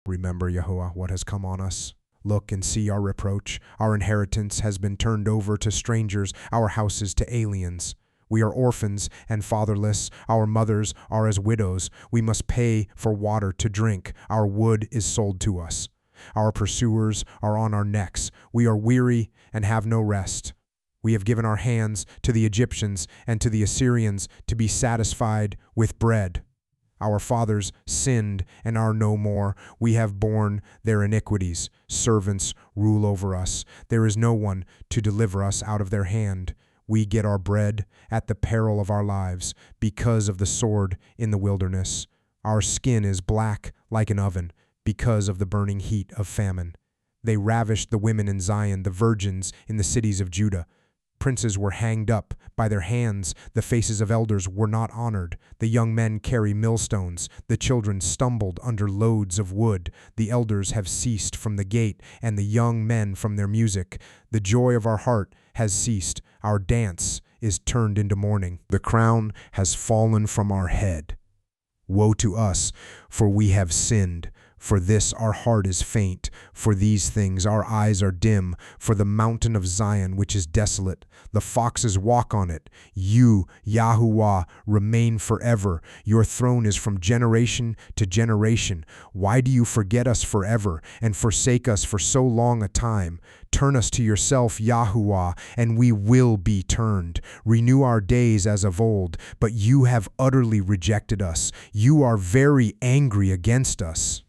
Remember, Yahuwah, what has come on us. Look and see our reproach. Our inheritance has been turned over to strangers, our houses to aliens. We are orphans and fatherless. Our mothers are as widows. We must pay for water to drink. Our wood is sold to us. Our pursuers are on our necks. We are weary and have no rest. We have given our hands to the Egyptians and to the Assyrians to be satisfied with bread. Our fathers sinned and are no more. We have borne their iniquities. Servants rule over us. There is no one to deliver us out of their hand. We get our bread at the peril of our lives because of the sword in the wilderness. Our skin is black like an oven because of the burning heat of famine. They ravished the women in Zion, the virgins in the cities of Judah. Princes were hanged up by their hands. The faces of elders were not honored. The young men carry millstones. The children stumbled under loads of wood. The elders have ceased from the gate, and the young men from their music. The joy of our heart has ceased. Our dance is turned into mourning. The crown has fallen from our head. Woe to us, for we have sinned. For this our heart is faint. For these things our eyes are dim. For the mountain of Zion, which is desolate, the foxes walk on it. You, Yahuwah, remain forever. Your throne is from generation to generation. Why do you forget us forever and forsake us for so long a time? Turn us to yourself, Yahuwah, and we will be turned. Renew our days as of old, but you have utterly rejected us. You are very angry against us.